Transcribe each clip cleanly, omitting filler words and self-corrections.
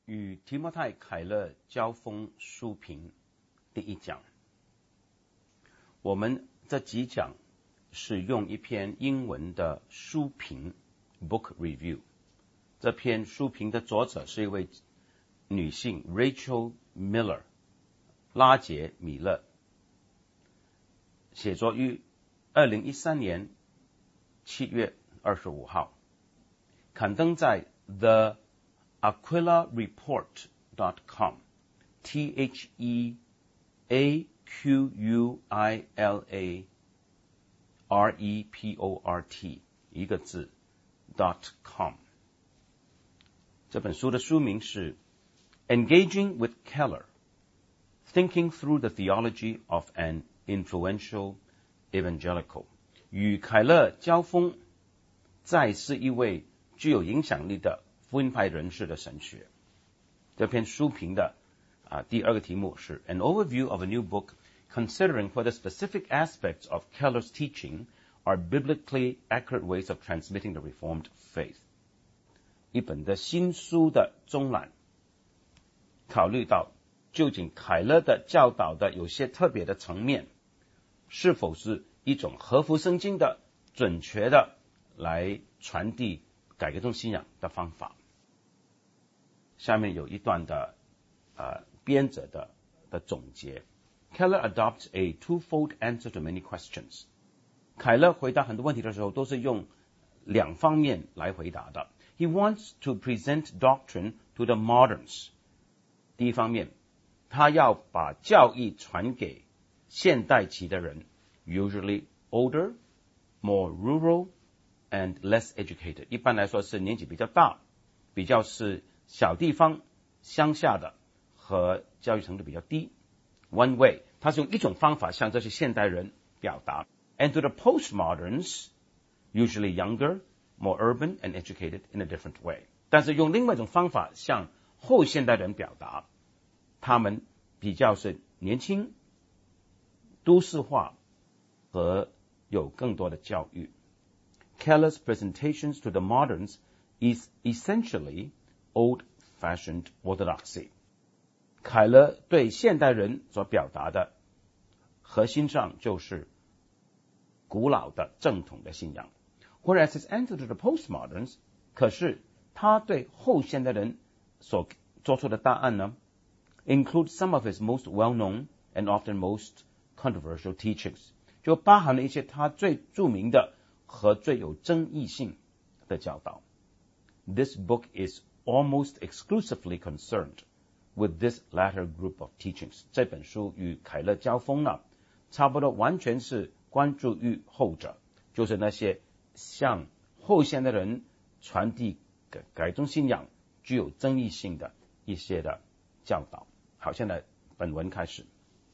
与提摩太·凯勒交锋书评第一讲。我们这几讲是用一篇英文的书评 book review。这篇书评的作者是一位女性 Rachel Miller 拉杰米勒，写作于2013年7月25号，刊登在 theaquilareport.com THEAQUILAREPORT 一个字 .com。 这本书的书名是 Engaging with Keller Thinking Through the Theology of an Influential Evangelical。 与凯勒交锋，再是一位具有影响力的福音派人士的神学。这篇书评的第二个题目是 An overview of a new book considering whether specific aspects of Keller's teaching are biblically accurate ways of transmitting the Reformed faith。 一本的新书的中览，考虑到究竟凯勒的教导的有些特别的层面，是否是一种合乎圣经的准确的来传递改革中信仰的方法。下面有一段的编者的总结。 Keller adopts a twofold answer to many questions。 凯勒回答很多问题的时候都是用两方面来回答的。 He wants to present doctrine to the moderns。 第一方面，他要把教义传给现代期的人， usually older, more rural and less educated。 一般来说是年纪比较大，比较是小地方乡下的和教育程度比较低。 One way， 他是用一种方法向这些现代人表达。 And to the postmoderns, usually younger, more urban and educated in a different way。 但是用另外一种方法向后现代人表达，他们比较是年轻、都市化和有更多的教育。 Keller's presentations to the moderns is essentially old-fashioned orthodoxy。 凯勒对现代人所表达的核心上就是古老的正统的信仰。 Whereas his answer to the postmoderns， 可是他对后现代人所做出的答案呢， includes some of his most well-known and often most controversial teachings， 就包含了一些他最著名的和最有争议性的教导。 This book is almost exclusively concerned with this latter group of teachings。 这本书与凯勒交锋呢，差不多完全是关注于后者，就是那些向后现代人传递改宗信仰具有争议性的一些的教导。好，现在本文开始。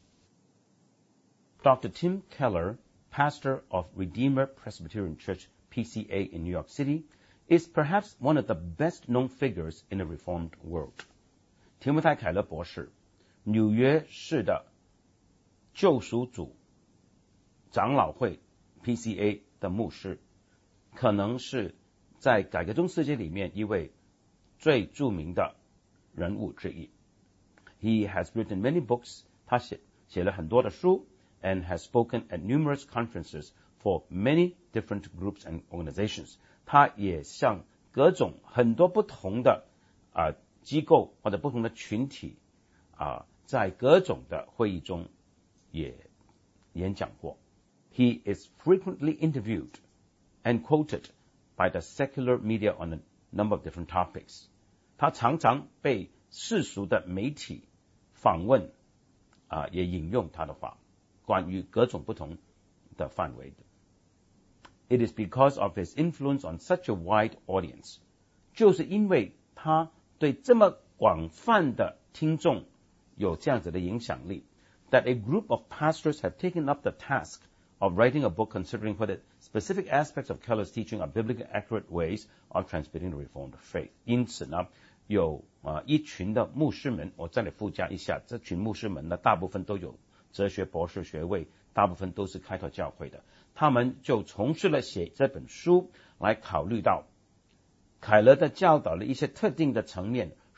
Dr. Tim Keller, pastor of Redeemer Presbyterian Church, PCA in New York City, is perhaps one of the best-known figures in the Reformed world。 提摩太·凯勒博士，纽约市的救赎主长老会 PCA 的牧师，可能是在改革中世界里面一位最著名的人物之一。 He has written many books， 他写了很多的书 and has spoken at numerous conferences for many different groups and organizations。 他也向各种很多不同的机构或者不同的群体在各种的会议中也演讲过。 He is frequently interviewed and quoted by the secular media on a number of different topics。 他常常被世俗的媒体访问也引用他的话，关于各种不同的范围的。 It is because of his influence on such a wide audience， 就是因为他对这么广泛的听众有这样子的影响力， that a group of pastors have taken up the task of writing a book considering whether specific aspects of Keller's teaching are biblically accurate ways of transmitting the Reformed faith。 因此呢，有一群的牧师们，我这里附加一下，这群牧师们呢，大部分都有哲学博士学位，大部分都是开拓教会的，他们就从事了写这本书，来考虑到凯勒的教导的一些特定的层面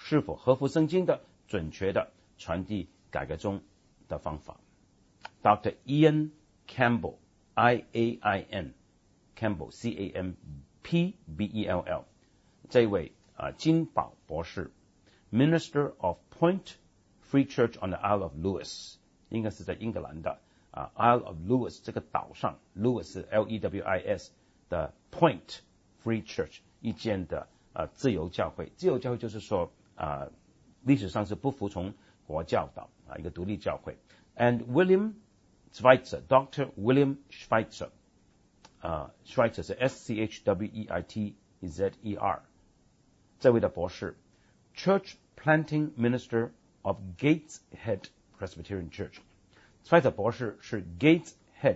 是否合乎圣经的准确的传递改革中的方法。Dr. Ian Campbell, I-A-I-N, Campbell, C-A-M-P-B-E-L-L, 这位金宝博士 Minister of Point Free Church on the Isle of Lewis, 应该是在英格兰的Isle of Lewis 这个岛上 Lewis 是 L-E-W-I-S 的 Point Free Church 一间的自由教会。自由教会就是说历史上是不服从国教的一个独立教会。And William Schweitzer, Dr. William Schweitzer, Schweitzer 是 S-C-H-W-E-I-T-Z-E-R 这位的博士 Church Planting Minister of Gateshead Presbyterian Church。 Schweitzer 博士是 Gateshead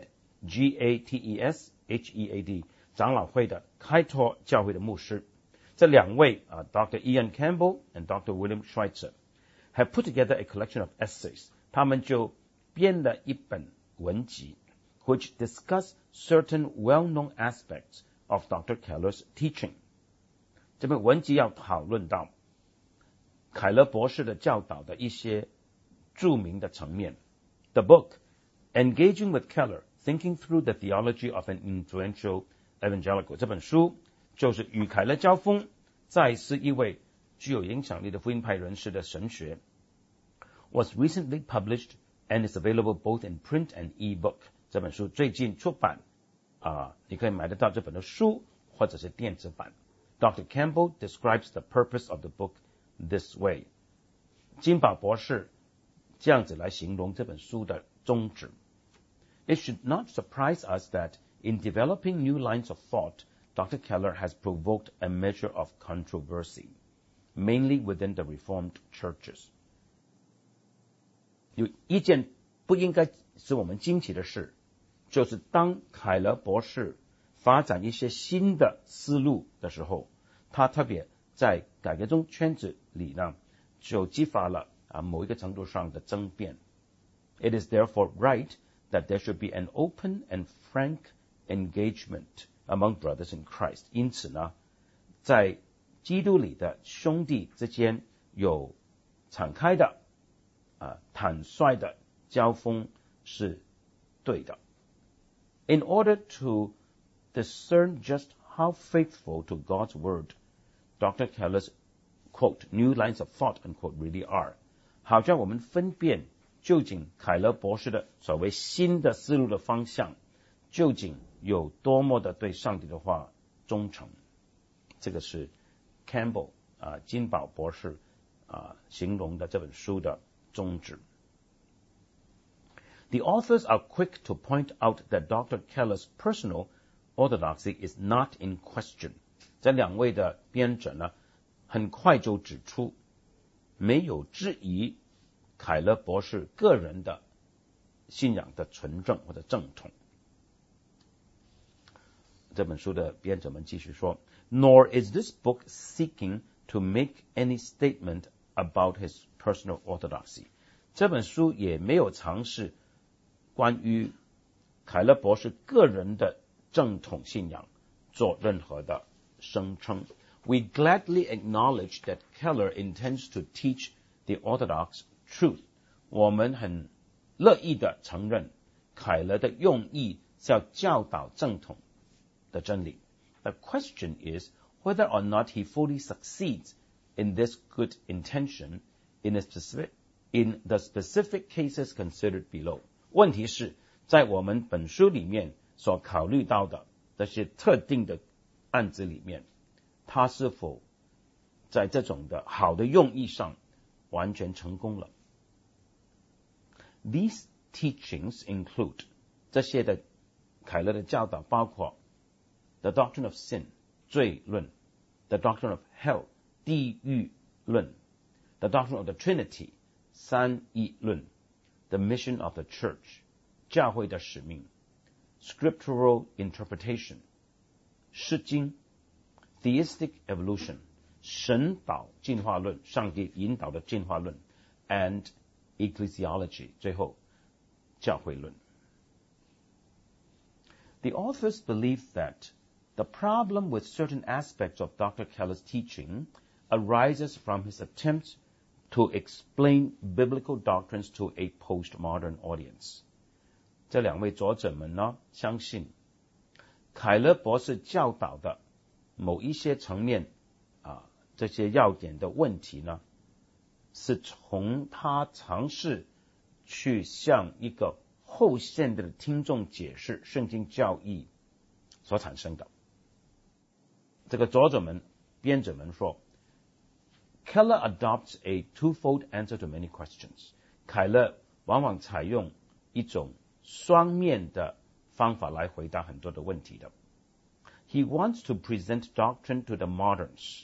G-A-T-E-S-H-E-A-D 长老会的开拓教会的牧师。这两位Dr. Ian Campbell and Dr. William Schweitzer have put together a collection of essays. 他们就编了一本文集 which discuss certain well-known aspects of Dr. Keller's teaching. 这本文集要讨论到凯勒博士的教导的一些著名的层面。The book, Engaging with Keller, Thinking Through the Theology of an Influential Evangelical. 这本书就是与凯勒交锋，再是一位具有影响力的福音派人士的神学。Was recently published and is available both in print and e-book. 这本书最近出版你可以买得到这本的书或者是电子版。Dr. Campbell describes the purpose of the book this way. 金宝博士这样子来形容这本书的宗旨。It should not surprise us that in developing new lines of thought, Dr. Keller has provoked a measure of controversy, mainly within the Reformed churches. 有一件不应该使我们惊奇的事，就是当凯勒博士发展一些新的思路的时候，他特别在改革中圈子里呢，就激发了某一个程度上的争辩。It is therefore right that there should be an open and frank engagement among brothers in Christ. 因此呢，在基督里的兄弟之间有敞开的坦率的交锋是对的。In order to discern just how faithful to God's word Dr. Keller's, quote, new lines of thought, unquote, really are. 好像我们分辨究竟凯勒博士的所谓新的思路的方向究竟有多么的对上帝的话忠诚。这个是 Campbell 金宝博士形容的这本书的宗旨。The authors are quick to point out that Dr. Keller's personal orthodoxy is not in question. 这两位的编者呢，很快就指出，没有质疑凯勒博士个人的信仰的纯正或者正统。这本书的编者们继续说 ，Nor is this book seeking to make any statement about his personal orthodoxy. 这本书也没有尝试关于凯勒博士个人的正统信仰做任何的声称。We gladly acknowledge that Keller intends to teach the orthodox truth. 我们很乐意的承认凯勒的用意是要教导正统的真理。The question is whether or not he fully succeeds in this good intention in the specific cases considered below. 问题是在我们本书里面所考虑到的这些特定的案子里面，他是否在这种的好的用意上完全成功了。These teachings include 这些的凯勒的教导包括 the doctrine of sin 罪论 the doctrine of hell 地狱论 the doctrine of the Trinity 三一论 the mission of the church 教会的使命 scriptural interpretation 释经 theistic evolution 神导进化论上帝引导的进化论 and ecclesiology 最后教会论。The authors believe that the problem with certain aspects of Dr. Keller's teaching arises from his attempt to explain biblical doctrines to a postmodern audience. 这两位作者们呢，相信凯勒博士教导的某一些层面这些要点的问题呢，是从他尝试去向一个后现代的听众解释圣经教义所产生的。这个作者们、编者们说 Keller adopts a twofold answer to many questions. 凯勒往往采用一种双面的方法来回答很多的问题的。He wants to present doctrine to the moderns,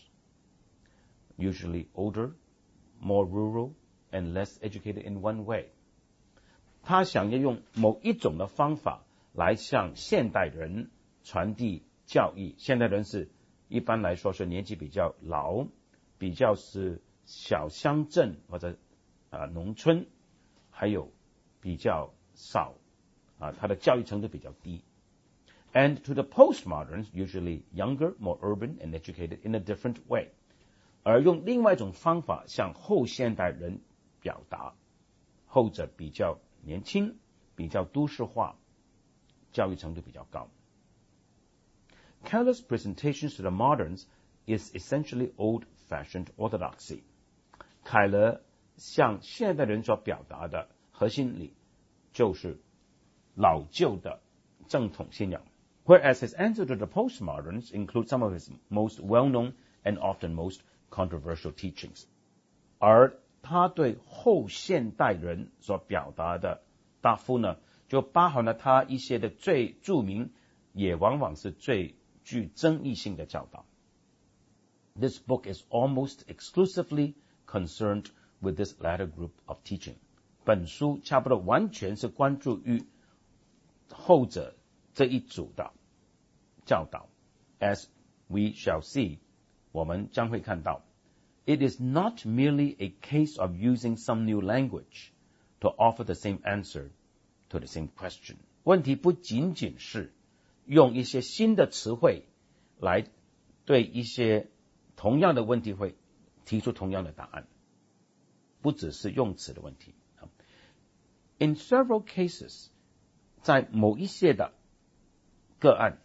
usually older, more rural, and less educated in one way. 他想要用某一种的方法来向现代人传递教义。现代人是一般来说是年纪比较老，比较是小乡镇或者农村，还有比较少他的教育程度比较低。And to the postmoderns, usually younger, more urban, and educated in a different way. 而用另外一种方法向后现代人表达，后者比较年轻，比较都市化，教育程度比较高。Keller's presentations to the moderns is essentially old-fashioned orthodoxy. 凯勒向现代人所表达的核心理就是老旧的正统信仰。Whereas his answer to the postmoderns includes some of his most well-known and often most controversial teachings. 而他对后现代人所表达的答复呢，就包含了他一些的最著名，也往往是最具争议性的教导。This book is almost exclusively concerned with this latter group of teaching. 本书差不多完全是关注于后者这一组的教导。As we shall see, 我们将会看到 It is not merely a case of using some new language to offer the same answer to the same question. 问题不仅仅是用一些新的词汇来对一些同样的问题会提出同样的答案，不只是用词的问题。In several cases, 在某一些的个案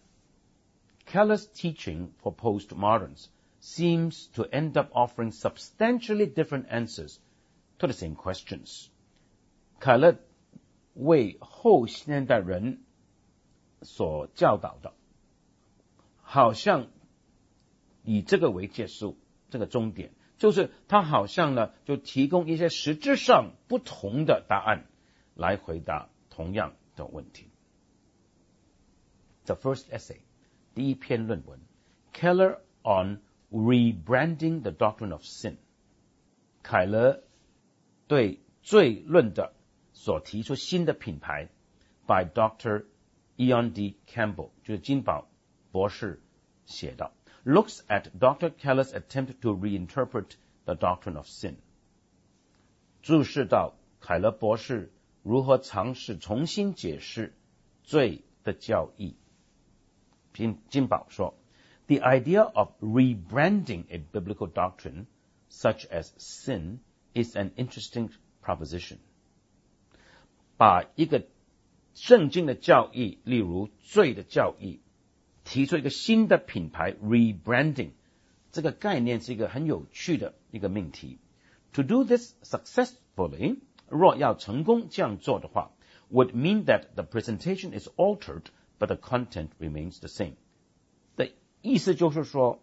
Keller's teaching for postmoderns seems to end up offering substantially different answers to the same questions. 凯勒为后现代人所教导的，好像以这个为结束，这个终点，就是他好像呢就提供一些实质上不同的答案来回答同样的问题。The first essay, 第一篇论文 Keller on rebranding the doctrine of sin. 凯勒对罪论的所提出新的品牌 by Dr. Ian D. Campbell, 就是金宝博士写的 looks at Dr. Keller's attempt to reinterpret the doctrine of sin. 注视到凯勒博士如何尝试重新解释罪的教义。金宝说 The idea of rebranding a biblical doctrine, such as sin, is an interesting proposition. 把一个圣经的教义，例如罪的教义，提出一个新的品牌 rebranding， 这个概念是一个很有趣的一个命题。To do this successfully, 若要成功这样做的话 would mean that the presentation is altered, but the content remains the same. 的意思就是说，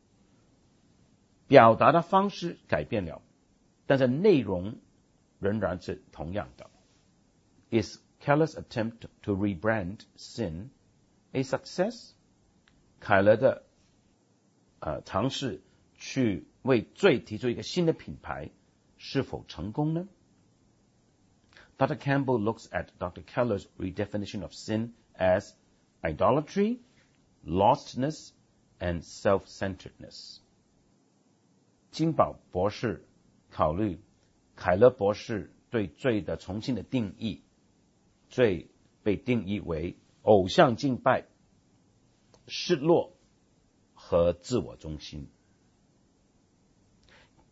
表达的方式改变了，但是内容仍然是同样的。Is Keller's attempt to rebrand sin a success? 凯勒的尝试去为罪提出一个新的品牌，是否成功呢？ Dr. Campbell looks at Dr. Keller's redefinition of sin as idolatry, lostness, and self-centeredness. 金宝博士考虑凯勒博士对罪的重新的定义，罪被定义为偶像敬拜、失落和自我中心。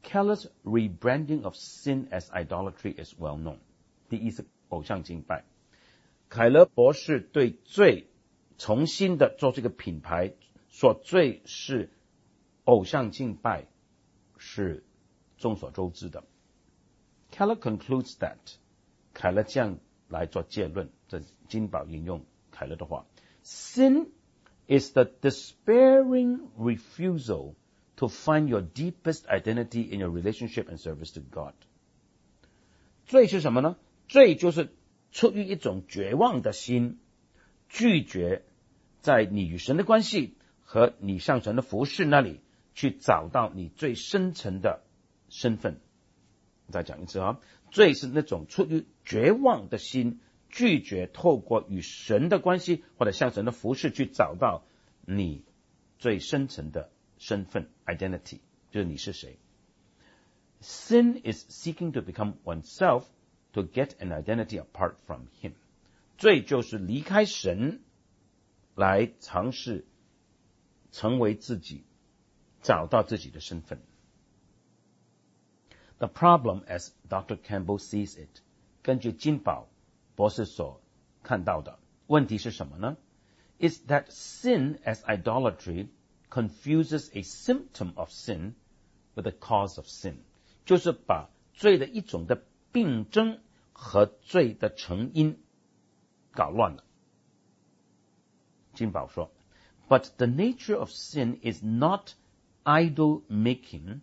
Keller's rebranding of sin as idolatry is well known. 第一是偶像敬拜。凯勒博士对罪重新的做这个品牌，说罪是偶像敬拜，是众所周知的。Keller concludes that 凯勒这样来做结论，这金宝引用凯勒的话 ：Sin is the despairing refusal to find your deepest identity in your relationship and service to God. 罪是什么呢？罪就是出于一种绝望的心，拒绝在你与神的关系和你向神的服侍那里去找到你最深层的身份。再讲一次啊，罪是那种出于绝望的心，拒绝透过与神的关系或者向神的服侍去找到你最深层的身份 identity， 就是你是谁。Sin is seeking to become oneself to get an identity apart from him. 罪就是离开神来尝试成为自己，找到自己的身份。The problem, as Dr. Campbell sees it, 根据金宝博士所看到的问题是什么呢？ is that sin as idolatry confuses a symptom of sin with a cause of sin. 就是把罪的一种的病症和罪的成因搞乱了。金宝说 But the nature of sin is not idol making,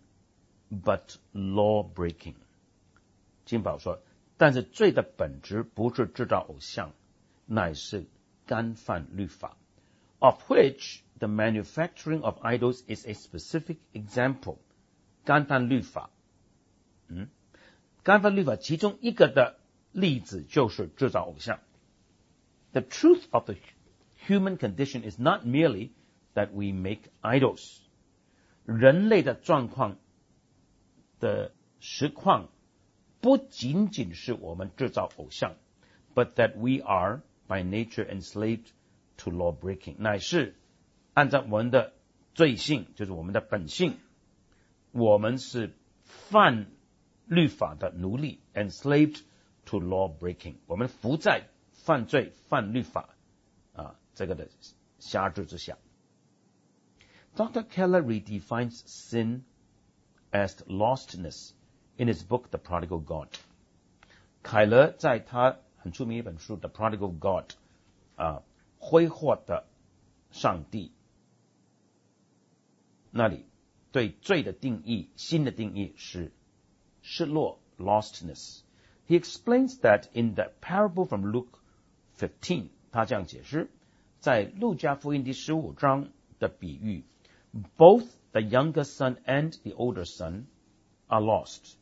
but law breaking. 金宝说，但是罪的本质不是制造偶像，乃是干犯律法 of which the manufacturing of idols is a specific example. 干犯律法干犯律法其中一个的例子就是制造偶像。The truth of the human condition is not merely that we make idols. 人类的状况的实况不仅仅是我们制造偶像 but that we are by nature enslaved to law breaking. 乃是按照我们的罪性，就是我们的本性，我们是犯律法的奴隶 enslaved to law breaking. 我们伏在犯罪犯律法这个的辖制之下。Dr. Keller redefines sin as lostness in his book The Prodigal God. 凯勒在他很出名一本书 The Prodigal God 挥霍的上帝那里对罪的定义，新的定义是失落 lostness. He explains that in the parable from Luke 15, 他这样解释，在路加福音第15章的比喻 both the younger son and the older son are lost.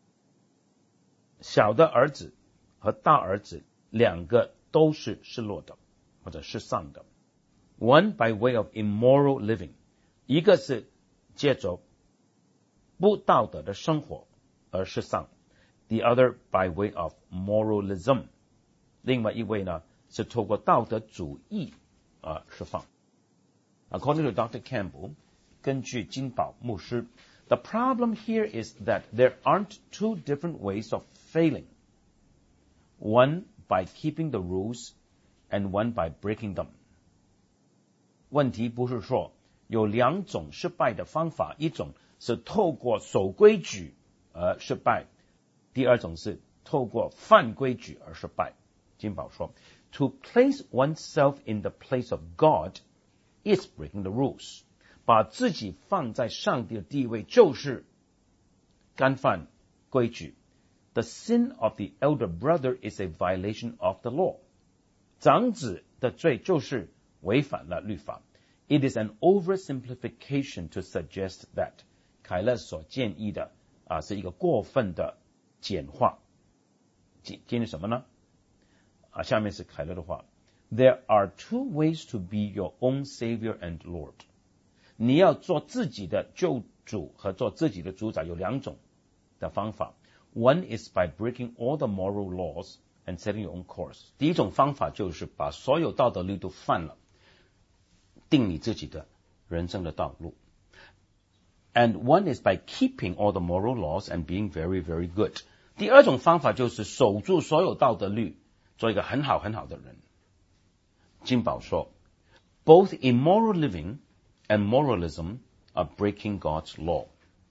小的儿子和大儿子两个都是失落的或者失丧的。One by way of immoral living. 一个是借着不道德的生活而失丧。The other by way of moralism. 另外一位呢是透过道德主义释放。According to Dr. Campbell, 根据金宝牧师 the problem here is that there aren't two different ways of failing. One by keeping the rules and one by breaking them. 问题不是说有两种失败的方法，一种是透过守规矩而失败，第二种是透过犯规矩而失败。金宝说 To place oneself in the place of God is breaking the rules. 把自己放在上帝的地位就是干犯规矩。The sin of the elder brother is a violation of the law. 长子的罪就是违反了律法。It is an oversimplification to suggest that. 凯勒所建议的是一个过分的简化。建议什么呢？下面是凯勒的话。There are two ways to be your own Savior and Lord. 你要做自己的救主和做自己的主宰有两种的方法。One is by breaking all the moral laws and setting your own course. 第一种方法就是把所有道德律都犯了，定你自己的人生的道路。 And one is by keeping all the moral laws and being very, very good. 第二种方法就是守住所有道德律，做一个很好很好的人。金宝说 Both immoral living and moralism are breaking God's law.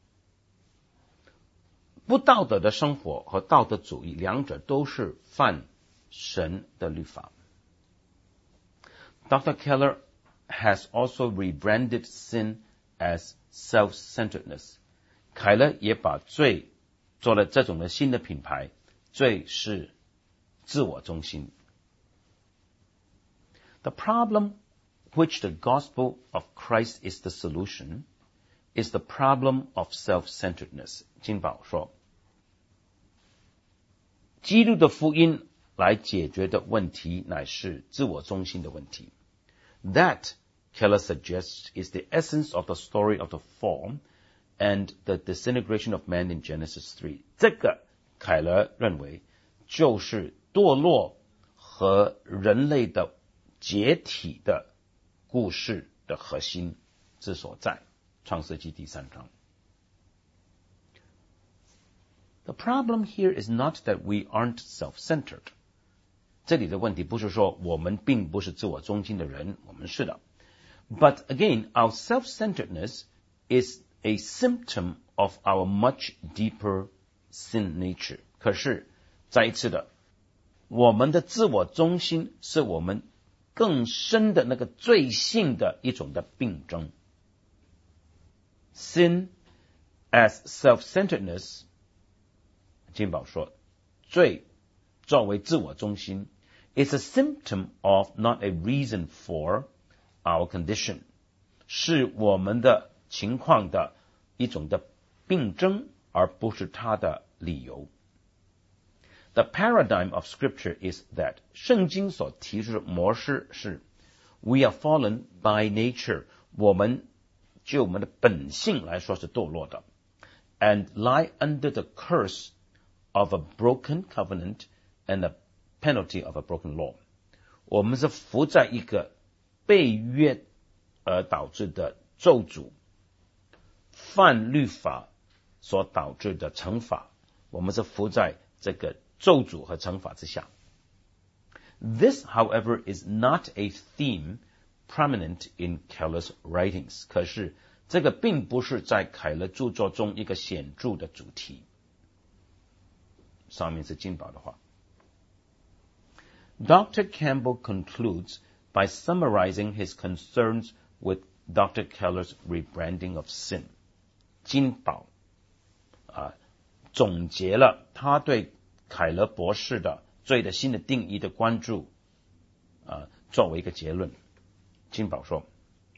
不道德的生活和道德主义两者都是犯神的律法。Dr. Keller has also rebranded sin as self-centeredness. 凯勒也把罪做了这种的新的品牌，罪是自我中心。The problem which the gospel of Christ is the solution is the problem of self-centeredness. 金宝说，基督的福音来解决的问题乃是自我中心的问题。That, Keller suggests, is the essence of the story of the fall and the disintegration of man in Genesis 3. 这个凯勒认为就是堕落和人类的解体的故事的核心之所在，创世纪第3章。The problem here is not that we aren't self-centered. 这里的问题不是说我们并不是自我中心的人，我们是的。But again, our self-centeredness is a symptom of our much deeper sin nature. 可是，再一次的，我们的自我中心是我们更深的那个罪性的一种的病症。Sin as self-centeredness, 金宝说，罪作为自我中心 is a symptom of, not a reason for, our condition. 是我们的情况的一种的病症，而不是它的理由。The paradigm of Scripture is that 圣经所提出的模式是 We are fallen by nature. 我们就我们的本性来说是堕落的 and lie under the curse of a broken covenant and the penalty of a broken law. 我们是伏在一个被约而导致的咒诅，犯律法所导致的惩罚，我们是伏在这个咒诅和惩罚之下。This, however, is not a theme prominent in Keller's writings. 可是这个并不是在凯勒著作中一个显著的主题。上面是金宝的话。Dr. Campbell concludes by summarizing his concerns with Dr. Keller's rebranding of sin. 金宝总结了他对凯勒博士的罪的新的定义的关注作为一个结论。金宝说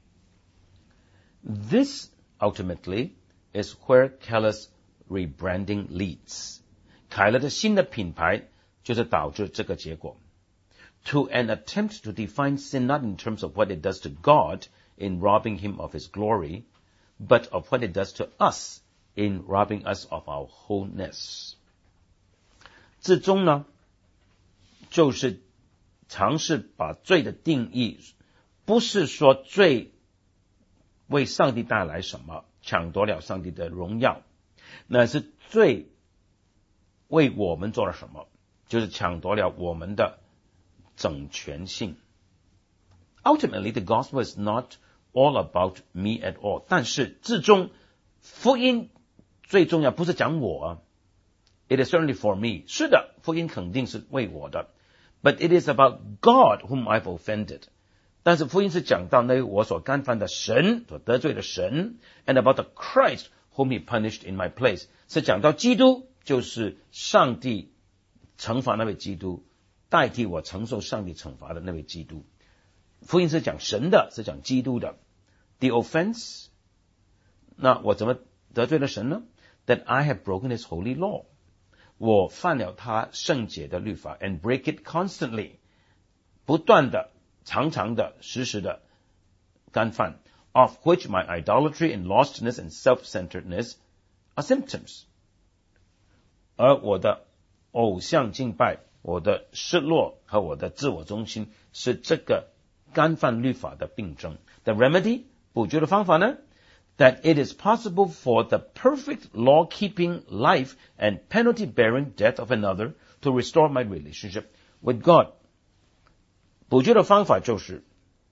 This ultimately is where Keller's rebranding leads. 凯勒的新的品牌就是导致这个结果。To an attempt to define sin not in terms of what it does to God in robbing him of his glory, but of what it does to us in robbing us of our wholeness. 至终呢，就是尝试把罪的定义，不是说罪为上帝带来什么，抢夺了上帝的荣耀，乃是罪为我们做了什么，就是抢夺了我们的整全性。Ultimately, the gospel is not all about me at all. 但是至终福音最重要不是讲我It is certainly for me. 是的，福音肯定是为我的。But it is about God whom I've offended. 但是福音是讲到那我所干犯的神，所得罪的神 and about the Christ whom he punished in my place. 是讲到基督，就是上帝惩罚那位基督，代替我承受上帝惩罚的那位基督。福音是讲神的，是讲基督的。The offense, 那我怎么得罪了神呢？ That I have broken his holy law. 我犯了他圣洁的律法 and break it constantly. 不断的、常常的、时时的干犯 of which my idolatry and lostness and self-centeredness are symptoms. 而我的偶像敬拜，我的失落和我的自我中心是这个干犯律法的病症。The remedy, 补救的方法呢？ that it is possible for the perfect law-keeping life and penalty-bearing death of another to restore my relationship with God. 补救的方法就是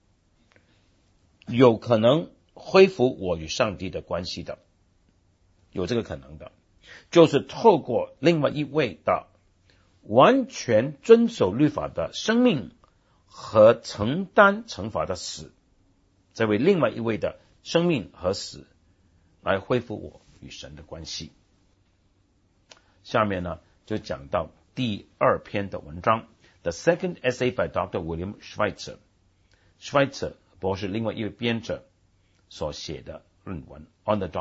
有可能恢复我与上帝的关系的，有这个可能的，就是透过另外一位的完全遵守律法的生命和承担惩罚的死，这位另外一位的生命和死来恢复我与神的关系。下面呢就讲到第二篇的文章 The second essay by Dr. William Schweitzer. Schweitzer 博士另外一位编者所写的论文 On the